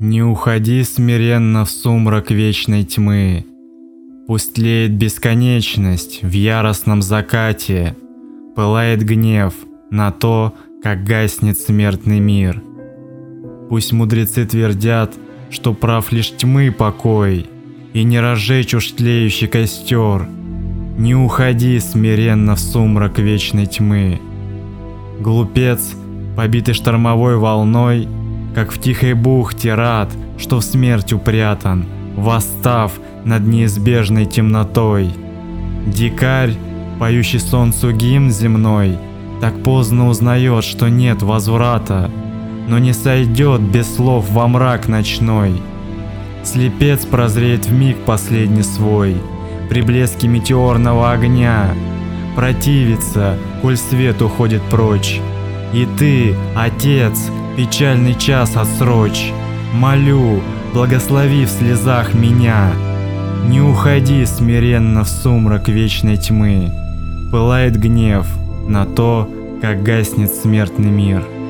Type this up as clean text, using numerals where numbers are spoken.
Не уходи смиренно в сумрак вечной тьмы. Пусть тлеет бесконечность в яростном закате, пылает гнев на то, как гаснет смертный мир. Пусть мудрецы твердят, что прав лишь тьмы покой, и не разжечь уж тлеющий костер. Не уходи смиренно в сумрак вечной тьмы. Глупец, побитый штормовой волной, как в тихой бухте рад, что в смерть упрятан, восстав над неизбежной темнотой. Дикарь, поющий солнцу гимн земной, так поздно узнает, что нет возврата, но не сойдет без слов во мрак ночной. Слепец прозреет вмиг последний свой, при блеске метеорного огня, противится, коль свет уходит прочь. И ты, Отец, печальный час отсрочь, молю, благослови в слезах меня. Не уходи смиренно в сумрак вечной тьмы, пылает гнев на то, как гаснет смертный мир.